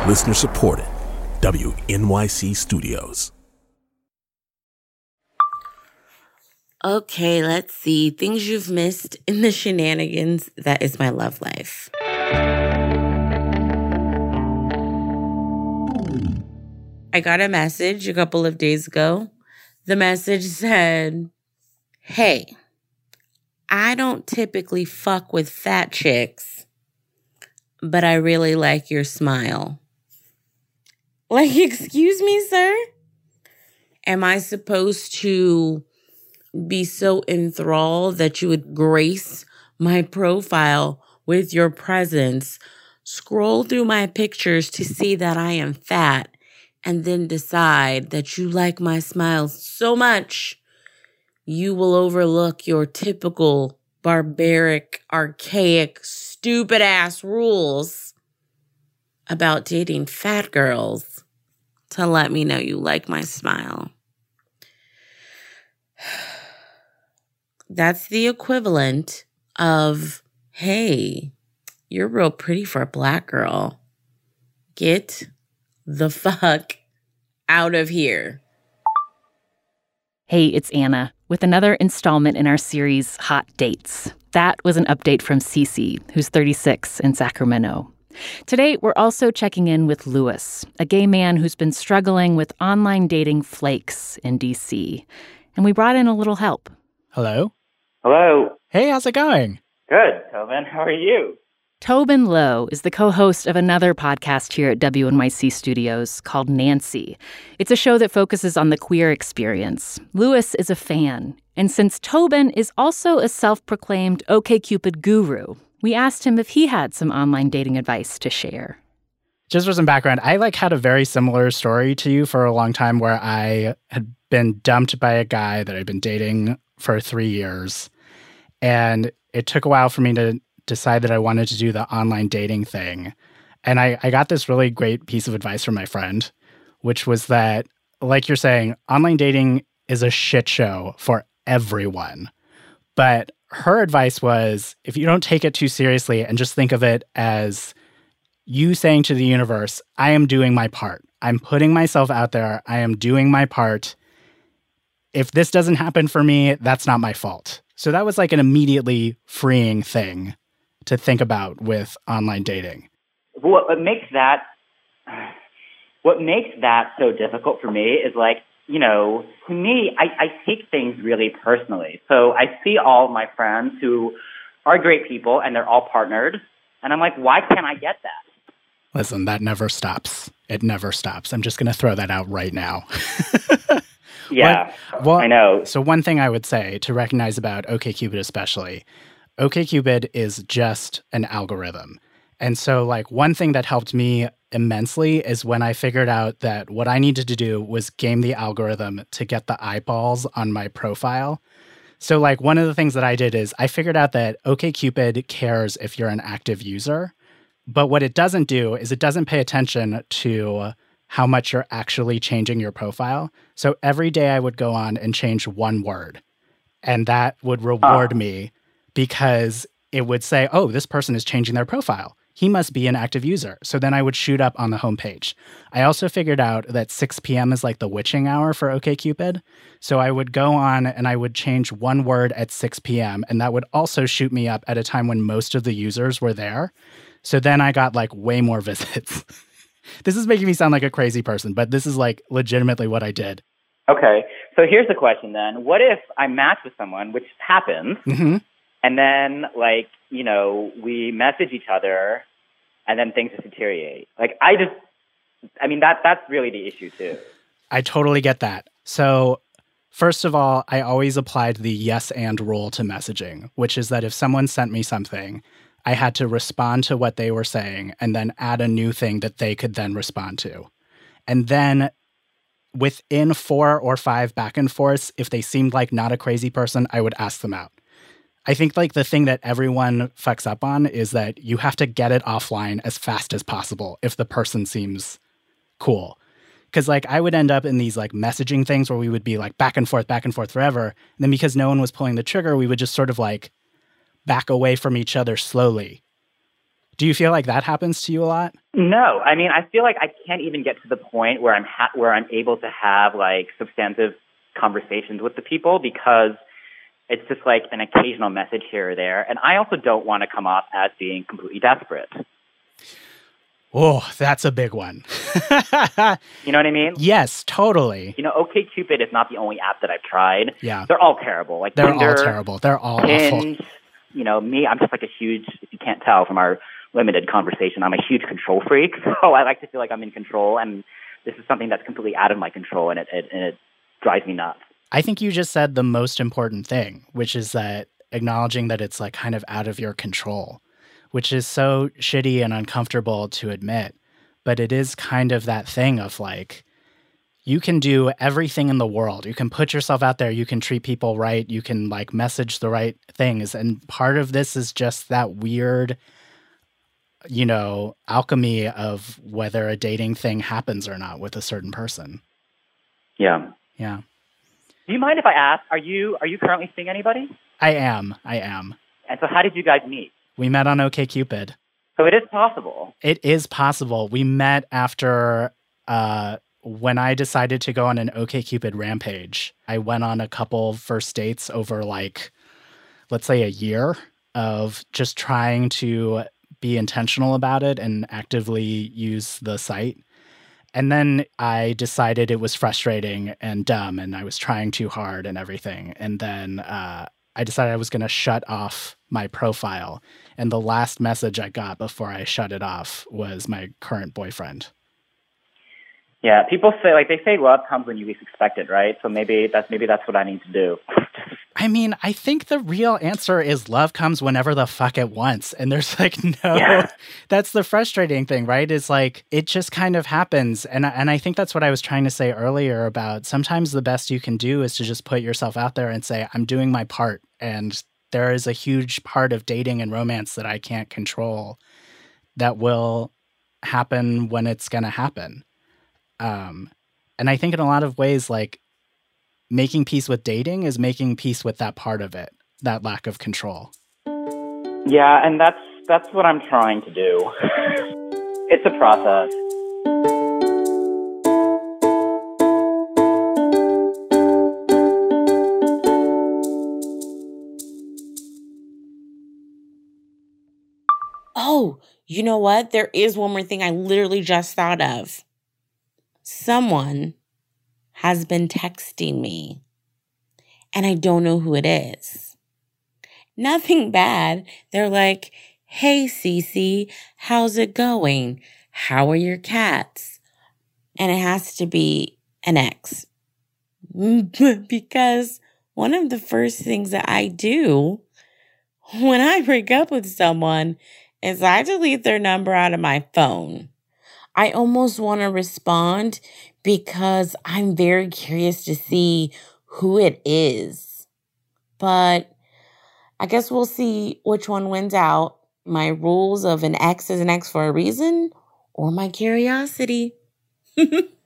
Listener supported. WNYC Studios. Okay, let's see. Things you've missed in the shenanigans. That is my love life. I got a message a couple of days ago. The message said, "Hey, I don't typically fuck with fat chicks, but I really like your smile." Like, excuse me, sir? Am I supposed to be so enthralled that you would grace my profile with your presence, scroll through my pictures to see that I am fat, and then decide that you like my smile so much you will overlook your typical barbaric, archaic, stupid-ass rules about dating fat girls to let me know you like my smile? That's the equivalent of, "Hey, you're real pretty for a black girl. Get the fuck out of here." Hey, it's Anna with another installment in our series, Hot Dates. That was an update from Cece, who's 36 in Sacramento. Today, we're also checking in with Louis, a gay man who's been struggling with online dating flakes in D.C. And we brought in a little help. Hello? Hello. Hey, how's it going? Good, Tobin. How are you? Tobin Lowe is the co-host of another podcast here at WNYC Studios called Nancy. It's a show that focuses on the queer experience. Louis is a fan. And since Tobin is also a self-proclaimed OkCupid guru, we asked him if he had some online dating advice to share. Just for some background, I had a very similar story to you for a long time where I had been dumped by a guy that I'd been dating for 3 years. And it took a while for me to decide that I wanted to do the online dating thing. And I got this really great piece of advice from my friend, which was that, like you're saying, online dating is a shit show for everyone. But her advice was, if you don't take it too seriously and just think of it as you saying to the universe, I am doing my part. I'm putting myself out there. I am doing my part. If this doesn't happen for me, that's not my fault. So that was like an immediately freeing thing to think about with online dating. What makes that so difficult for me is to me, I take things really personally. So I see all my friends who are great people and they're all partnered. And I'm like, why can't I get that? Listen, that never stops. It never stops. I'm just going to throw that out right now. Yeah, I know. So one thing I would say to recognize about OkCupid especially, OkCupid is just an algorithm. And so one one thing that helped me immensely is when I figured out that what I needed to do was game the algorithm to get the eyeballs on my profile. So one of the things that I did is I figured out that OkCupid cares if you're an active user. But what it doesn't do is it doesn't pay attention to how much you're actually changing your profile. So every day I would go on and change one word. And that would reward me because it would say, oh, this person is changing their profile. He must be an active user. So then I would shoot up on the homepage. I also figured out that 6 p.m. is like the witching hour for OkCupid. So I would go on and I would change one word at 6 p.m. And that would also shoot me up at a time when most of the users were there. So then I got way more visits. This is making me sound like a crazy person, but this is legitimately what I did. Okay. So here's the question then. What if I match with someone, which happens, and then we message each other and then things just deteriorate? That's really the issue too. I totally get that. So first of all, I always applied the yes and rule to messaging, which is that if someone sent me something, I had to respond to what they were saying and then add a new thing that they could then respond to. And then within 4 or 5 back and forths, if they seemed like not a crazy person, I would ask them out. I think the thing that everyone fucks up on is that you have to get it offline as fast as possible if the person seems cool. Because I would end up in these messaging things where we would be back and forth forever. And then because no one was pulling the trigger, we would just sort of back away from each other slowly Do you feel like that happens to you a lot? No, I mean, I feel like I can't even get to the point where I'm able to have like substantive conversations with the people because it's just like an occasional message here or there. And I also don't want to come off as being completely desperate. Oh, that's a big one. You know what I mean? Yes, totally. You know, OkCupid is not the only app that I've tried. Yeah. They're all terrible. Like They're Tinder, all terrible. They're all Hinge, awful. You know, me, I'm just like a huge, if you can't tell from our limited conversation, I'm a huge control freak. So I like to feel like I'm in control. And this is something that's completely out of my control. And it drives me nuts. I think you just said the most important thing, which is that acknowledging that it's like kind of out of your control, which is so shitty and uncomfortable to admit. But it is kind of that thing of like, you can do everything in the world. You can put yourself out there. You can treat people right. You can like message the right things. And part of this is just that weird, you know, alchemy of whether a dating thing happens or not with a certain person. Yeah. Yeah. Do you mind if I ask, are you currently seeing anybody? I am. And so how did you guys meet? We met on OkCupid. So it is possible. It is possible. We met after when I decided to go on an OkCupid rampage. I went on a couple first dates over like, let's say a year of just trying to be intentional about it and actively use the site. And then I decided it was frustrating and dumb and I was trying too hard and everything. And then I decided I was going to shut off my profile. And the last message I got before I shut it off was my current boyfriend. Yeah, people say, like, they say love comes when you least expect it, right? So maybe that's what I need to do. I mean, I think the real answer is love comes whenever the fuck it wants. And there's like that's the frustrating thing, right? Is like, it just kind of happens. And I think that's what I was trying to say earlier about sometimes the best you can do is to just put yourself out there and say, I'm doing my part. And there is a huge part of dating and romance that I can't control that will happen when it's going to happen. And I think in a lot of ways, like, making peace with dating is making peace with that part of it, that lack of control. Yeah, and that's what I'm trying to do. It's a process. Oh, you know what? There is one more thing I literally just thought of. Someone has been texting me, and I don't know who it is. Nothing bad. They're like, hey, Cece, how's it going? How are your cats? And it has to be an ex. Because one of the first things that I do when I break up with someone is I delete their number out of my phone. I almost want to respond because I'm very curious to see who it is. But I guess we'll see which one wins out. My rules of an ex is an ex for a reason or my curiosity.